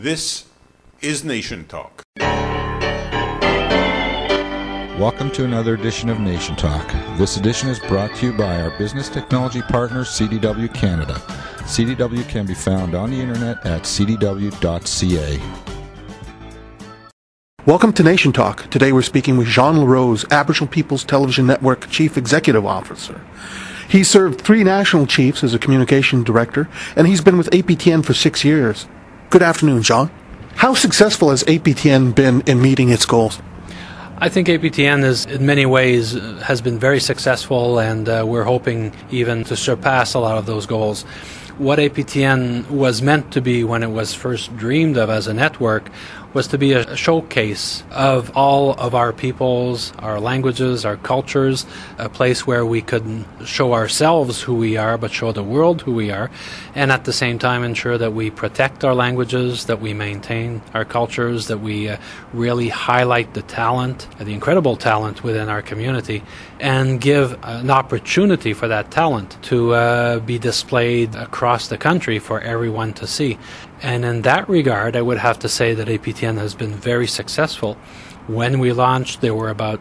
This is Nation Talk. Welcome to another edition of Nation Talk. This edition is brought to you by our business technology partner, CDW Canada. CDW can be found on the internet at cdw.ca. Welcome to Nation Talk. Today we're speaking with Jean LaRose, Aboriginal Peoples Television Network Chief Executive Officer. He served 3 national chiefs as a communication director, and he's been with APTN for 6 years. Good afternoon, Jean. How successful has APTN been in meeting its goals? I think APTN is, in many ways, has been very successful, and we're hoping even to surpass a lot of those goals. What APTN was meant to be when it was first dreamed of as a network was to be a showcase of all of our peoples, our languages, our cultures, a place where we could show ourselves who we are, but show the world who we are, and at the same time ensure that we protect our languages, that we maintain our cultures, that we really highlight the talent, the incredible talent within our community, and give an opportunity for that talent to be displayed across the country for everyone to see. And in that regard, I would have to say that APTN has been very successful. When we launched, there were about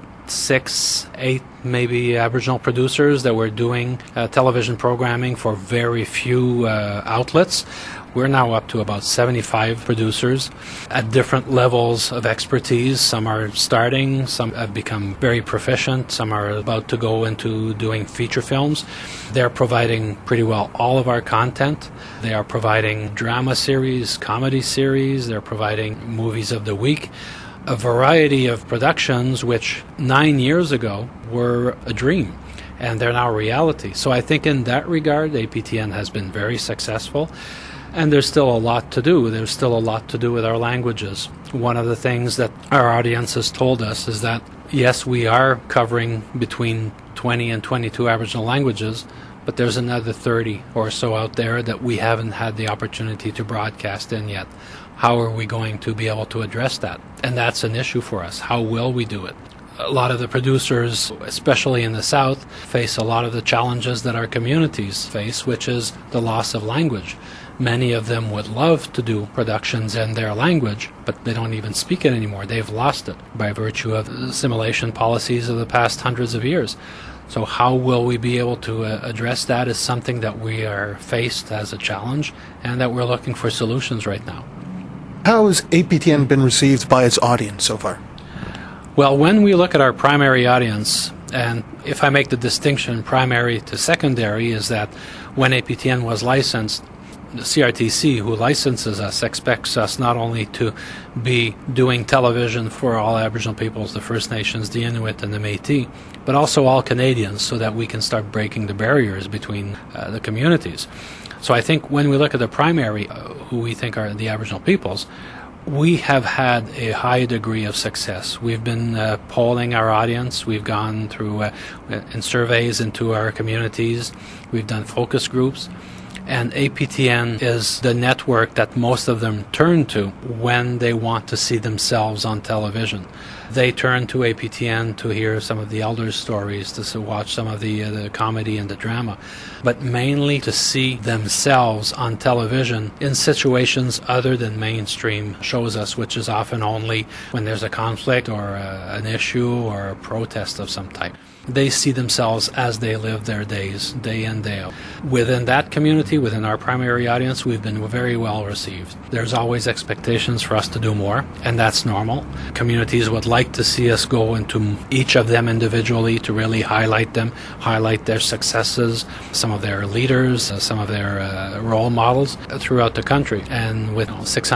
6, 8 maybe Aboriginal producers that were doing television programming for very few outlets. We're now up to about 75 producers at different levels of expertise. Some are starting, some have become very proficient, some are about to go into doing feature films. They're providing pretty well all of our content. They are providing drama series, comedy series, they're providing movies of the week. A variety of productions which 9 years ago were a dream, and they're now reality. So I think in that regard, APTN has been very successful. And there's still a lot to do. There's still a lot to do with our languages. One of the things that our audience has told us is that, yes, we are covering between 20 and 22 Aboriginal languages, but there's another 30 or so out there that we haven't had the opportunity to broadcast in yet. How are we going to be able to address that? And that's an issue for us. How will we do it? A lot of the producers, especially in the South, face a lot of the challenges that our communities face, which is the loss of language. Many of them would love to do productions in their language, but they don't even speak it anymore. They've lost it by virtue of assimilation policies of the past hundreds of years. So how will we be able to address that is something that we are faced as a challenge and that we're looking for solutions right now. How has APTN been received by its audience so far? Well, when we look at our primary audience, and if I make the distinction primary to secondary, is that when APTN was licensed, the CRTC, who licenses us, expects us not only to be doing television for all Aboriginal peoples, the First Nations, the Inuit, and the Métis, but also all Canadians, so that we can start breaking the barriers between the communities. So I think when we look at the primary, who we think are the Aboriginal peoples, we have had a high degree of success. We've been polling our audience. We've gone through in surveys into our communities. We've done focus groups. And APTN is the network that most of them turn to when they want to see themselves on television. They turn to APTN to hear some of the elders' stories, to watch some of the comedy and the drama, but mainly to see themselves on television in situations other than mainstream shows us, which is often only when there's a conflict or an issue or a protest of some type. They see themselves as they live their days, day in, day out. Within that community, within our primary audience, we've been very well received. There's always expectations for us to do more, and that's normal. Communities would like to see us go into each of them individually to really highlight them, highlight their successes, some of their leaders, some of their role models throughout the country. And with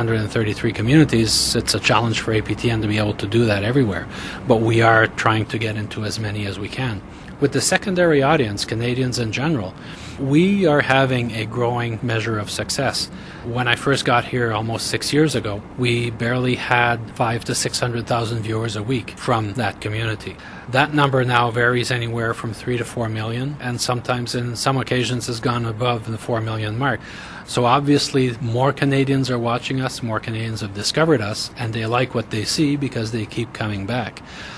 633 communities, it's a challenge for APTN to be able to do that everywhere. But we are trying to get into as many as we can. With the secondary audience, Canadians in general, we are having a growing measure of success. When I first got here almost 6 years ago, we barely had 500,000 to 600,000 viewers a week from that community. That number now varies anywhere from 3 to 4 million, and sometimes in some occasions has gone above the 4 million mark. So obviously more Canadians are watching us, more Canadians have discovered us, and they like what they see because they keep coming back.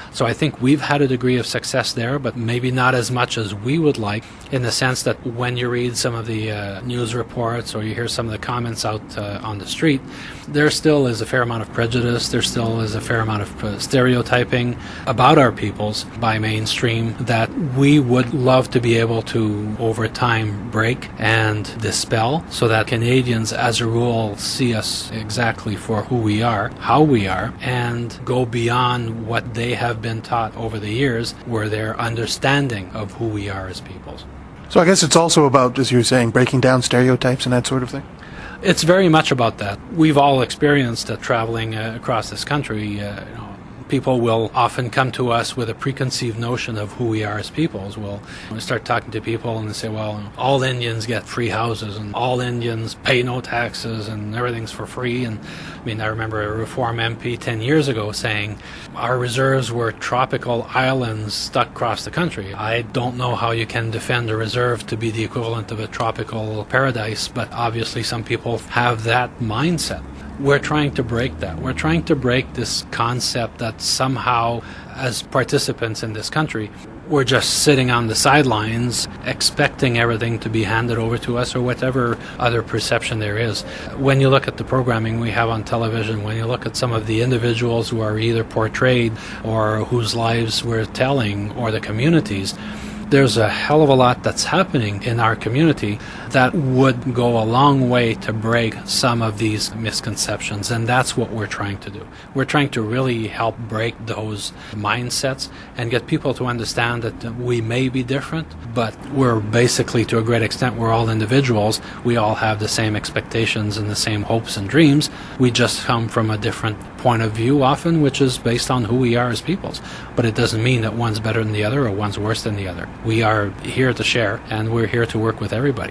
So I think we've had a degree of success there, but maybe not as much as we would like, in the sense that when you read some of the news reports or you hear some of the comments out on the street, there still is a fair amount of prejudice, there still is a fair amount of stereotyping about our peoples by mainstream that we would love to be able to, over time, break and dispel, so that Canadians, as a rule, see us exactly for who we are, how we are, and go beyond what they have been taught over the years, where their understanding of who we are as peoples. So I guess it's also about, as you were saying, breaking down stereotypes and that sort of thing? It's very much about that. We've all experienced traveling across this country. People will often come to us with a preconceived notion of who we are as peoples. We'll start talking to people and they say, well, all Indians get free houses and all Indians pay no taxes and everything's for free. And I remember a Reform MP 10 years ago saying our reserves were tropical islands stuck across the country. I don't know how you can defend a reserve to be the equivalent of a tropical paradise, but obviously some people have that mindset. We're trying to break that. We're trying to break this concept that somehow, as participants in this country, we're just sitting on the sidelines expecting everything to be handed over to us, or whatever other perception there is. When you look at the programming we have on television, when you look at some of the individuals who are either portrayed or whose lives we're telling, or the communities, there's a hell of a lot that's happening in our community that would go a long way to break some of these misconceptions, and that's what we're trying to do. We're trying to really help break those mindsets and get people to understand that we may be different, but we're basically, to a great extent, we're all individuals. We all have the same expectations and the same hopes and dreams. We just come from a different point of view often, which is based on who we are as peoples. But it doesn't mean that one's better than the other or one's worse than the other. We are here to share, and we're here to work with everybody.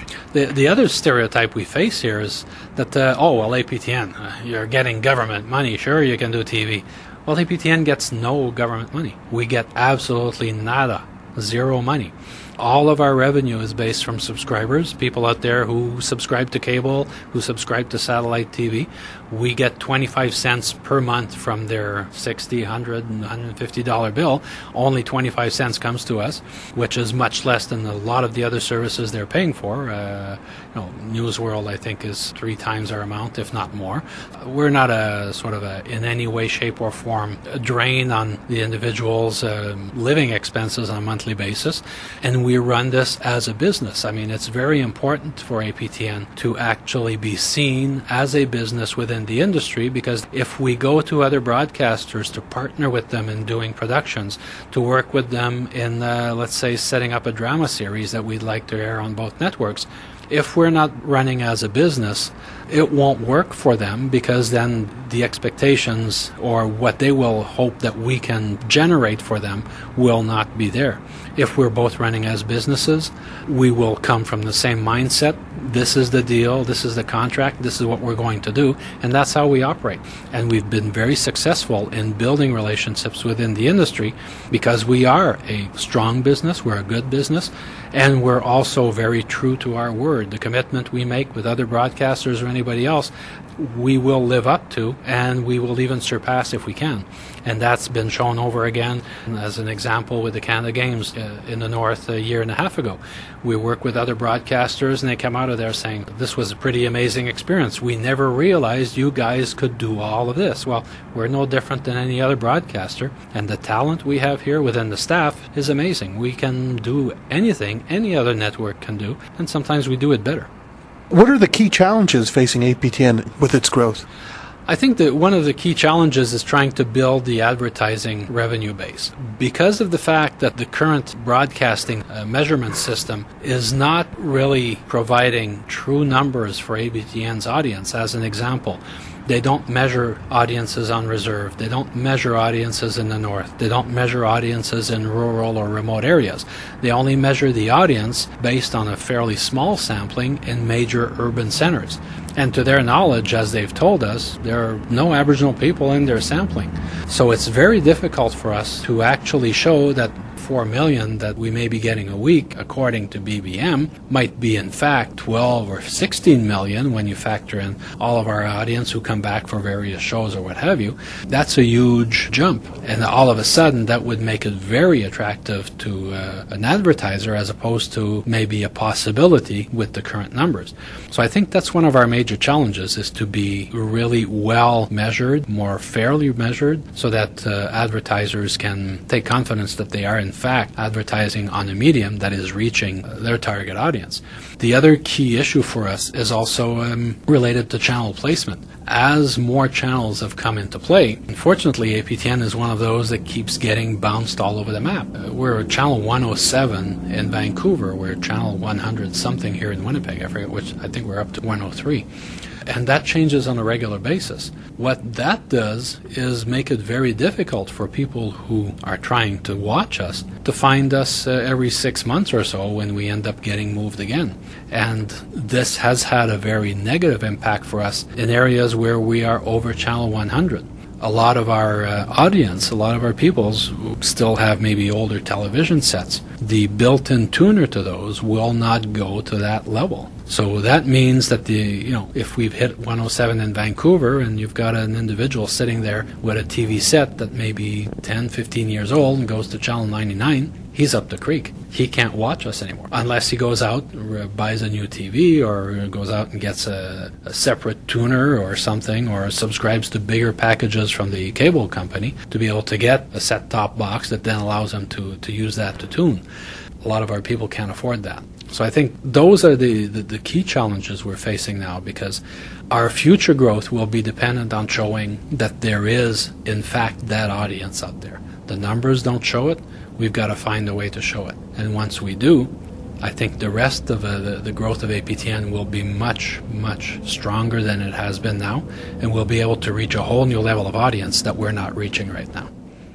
The other stereotype we face here is that, APTN, you're getting government money. Sure, you can do TV. Well, APTN gets no government money. We get absolutely nada, zero money. All of our revenue is based from subscribers, people out there who subscribe to cable, who subscribe to satellite TV. We get 25 cents per month from their $60, $100, and $150 bill. Only 25 cents comes to us, which is much less than a lot of the other services they're paying for. News World, I think, is 3 times our amount, if not more. We're not in any way, shape, or form, a drain on the individual's living expenses on a monthly basis. And we run this as a business. It's very important for APTN to actually be seen as a business within the industry, because if we go to other broadcasters to partner with them in doing productions, to work with them in, let's say, setting up a drama series that we'd like to air on both networks, if we're not running as a business, it won't work for them, because then the expectations or what they will hope that we can generate for them will not be there. If we're both running as businesses, we will come from the same mindset. This is the deal, this is the contract, this is what we're going to do, and that's how we operate. And we've been very successful in building relationships within the industry, because we are a strong business, we're a good business, and we're also very true to our word. The commitment we make with other broadcasters or anybody else, we will live up to, and we will even surpass if we can. And that's been shown over again as an example with the Canada Games in the North a year and a half ago. We work with other broadcasters, and they come out of there saying, this was a pretty amazing experience. We never realized you guys could do all of this. Well, we're no different than any other broadcaster, and the talent we have here within the staff is amazing. We can do anything any other network can do, and sometimes we do it better. What are the key challenges facing APTN with its growth? I think that one of the key challenges is trying to build the advertising revenue base. Because of the fact that the current broadcasting measurement system is not really providing true numbers for APTN's audience, as an example, they don't measure audiences on reserve. They don't measure audiences in the north. They don't measure audiences in rural or remote areas. They only measure the audience based on a fairly small sampling in major urban centers. And to their knowledge, as they've told us, there are no Aboriginal people in their sampling. So it's very difficult for us to actually show that 4 million that we may be getting a week, according to BBM, might be in fact 12 or 16 million when you factor in all of our audience who come back for various shows or what have you. That's a huge jump. And all of a sudden, that would make it very attractive to an advertiser as opposed to maybe a possibility with the current numbers. So I think that's one of our major challenges, is to be really well measured, more fairly measured, so that advertisers can take confidence that they are in fact advertising on a medium that is reaching their target audience. The other key issue for us is also related to channel placement. As more channels have come into play, unfortunately APTN is one of those that keeps getting bounced all over the map. We're channel 107 in Vancouver, we're channel 100 something here in Winnipeg, I forget which, I think we're up to 103. And that changes on a regular basis. What that does is make it very difficult for people who are trying to watch us to find us every 6 months or so when we end up getting moved again. And this has had a very negative impact for us in areas where we are over channel 100. A lot of our audience, a lot of our peoples still have maybe older television sets. The built-in tuner to those will not go to that level. So that means that if we've hit 107 in Vancouver and you've got an individual sitting there with a TV set that may be 10, 15 years old and goes to channel 99, he's up the creek. He can't watch us anymore unless he goes out, buys a new TV, or goes out and gets a separate tuner or something, or subscribes to bigger packages from the cable company to be able to get a set-top box that then allows him to use that to tune. A lot of our people can't afford that. So I think those are the key challenges we're facing now, because our future growth will be dependent on showing that there is, in fact, that audience out there. The numbers don't show it. We've got to find a way to show it. And once we do, I think the rest of the growth of APTN will be much, much stronger than it has been now, and we'll be able to reach a whole new level of audience that we're not reaching right now.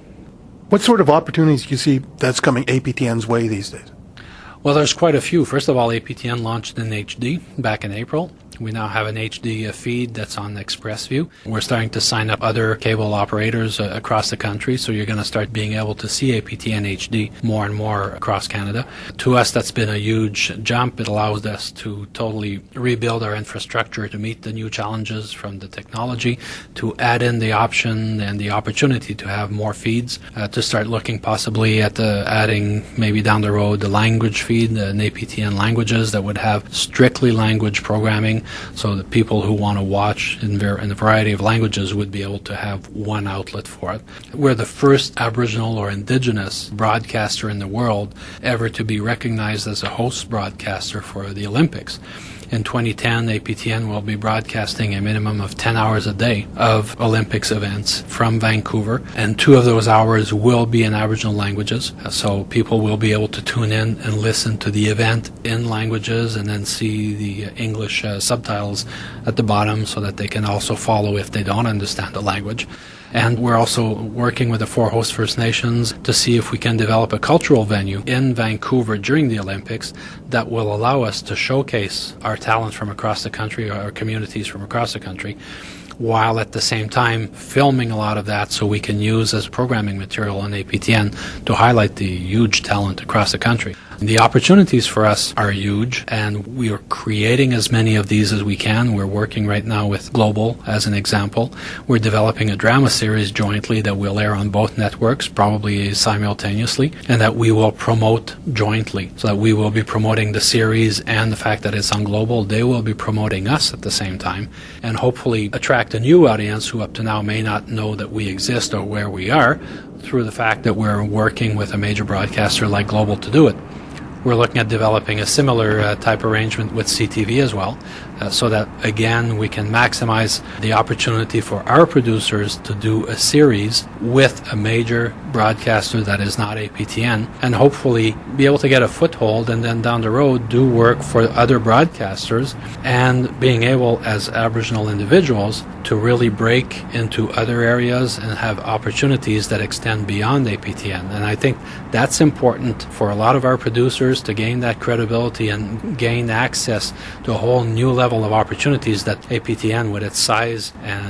What sort of opportunities do you see that's coming APTN's way these days? Well, there's quite a few. First of all, APTN launched in HD back in April. We now have an HD feed that's on ExpressView. We're starting to sign up other cable operators across the country, so you're going to start being able to see APTN HD more and more across Canada. To us, that's been a huge jump. It allows us to totally rebuild our infrastructure to meet the new challenges from the technology, to add in the option and the opportunity to have more feeds, to start looking possibly at adding maybe down the road the language feed, an APTN languages that would have strictly language programming, so that people who want to watch in a variety of languages would be able to have one outlet for it. We're the first Aboriginal or Indigenous broadcaster in the world ever to be recognized as a host broadcaster for the Olympics. In 2010, APTN will be broadcasting a minimum of 10 hours a day of Olympics events from Vancouver, and 2 of those hours will be in Aboriginal languages, so people will be able to tune in and listen to the event in languages and then see the English subtitles at the bottom so that they can also follow if they don't understand the language. And we're also working with the 4 host First Nations to see if we can develop a cultural venue in Vancouver during the Olympics that will allow us to showcase our talent from across the country, our communities from across the country, while at the same time filming a lot of that so we can use as programming material on APTN to highlight the huge talent across the country. The opportunities for us are huge, and we are creating as many of these as we can. We're working right now with Global as an example. We're developing a drama series jointly that will air on both networks, probably simultaneously, and that we will promote jointly. So that we will be promoting the series and the fact that it's on Global. They will be promoting us at the same time, and hopefully attract a new audience who up to now may not know that we exist or where we are, through the fact that we're working with a major broadcaster like Global to do it. We're looking at developing a similar type arrangement with CTV as well, so that, again, we can maximize the opportunity for our producers to do a series with a major broadcaster that is not APTN, and hopefully be able to get a foothold and then down the road do work for other broadcasters, and being able as Aboriginal individuals to really break into other areas and have opportunities that extend beyond APTN. And I think that's important for a lot of our producers to gain that credibility and gain access to a whole new level of opportunities that APTN, with its size and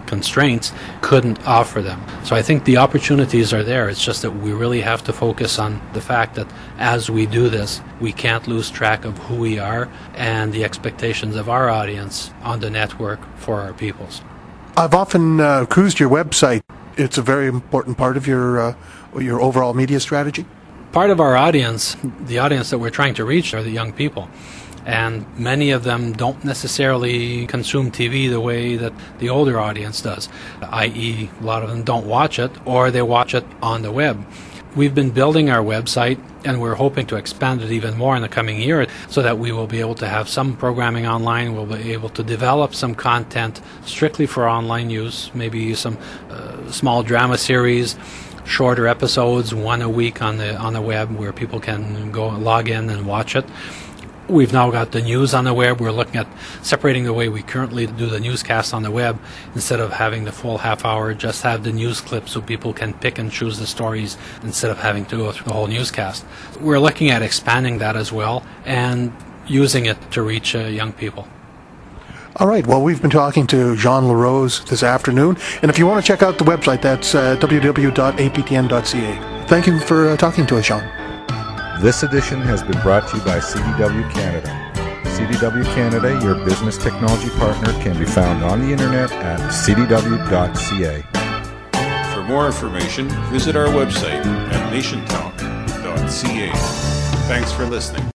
constraints, couldn't offer them. So I think the opportunities are there. It's just that we really have to focus on the fact that as we do this, we can't lose track of who we are and the expectations of our audience on the network for our peoples. I've often cruised your website. It's a very important part of your overall media strategy. Part of our audience, the audience that we're trying to reach, are the young people. And many of them don't necessarily consume TV the way that the older audience does, i.e. a lot of them don't watch it, or they watch it on the web. We've been building our website, and we're hoping to expand it even more in the coming year so that we will be able to have some programming online. We'll be able to develop some content strictly for online use, maybe some small drama series, shorter episodes, one a week on the web where people can go log in and watch it. We've now got the news on the web. We're looking at separating the way we currently do the newscast on the web. Instead of having the full half hour, just have the news clip so people can pick and choose the stories instead of having to go through the whole newscast. We're looking at expanding that as well and using it to reach young people. All right. Well, we've been talking to Jean LaRose this afternoon. And if you want to check out the website, that's www.aptn.ca. Thank you for talking to us, Jean. This edition has been brought to you by CDW Canada. CDW Canada, your business technology partner, can be found on the internet at cdw.ca. For more information, visit our website at nationtalk.ca. Thanks for listening.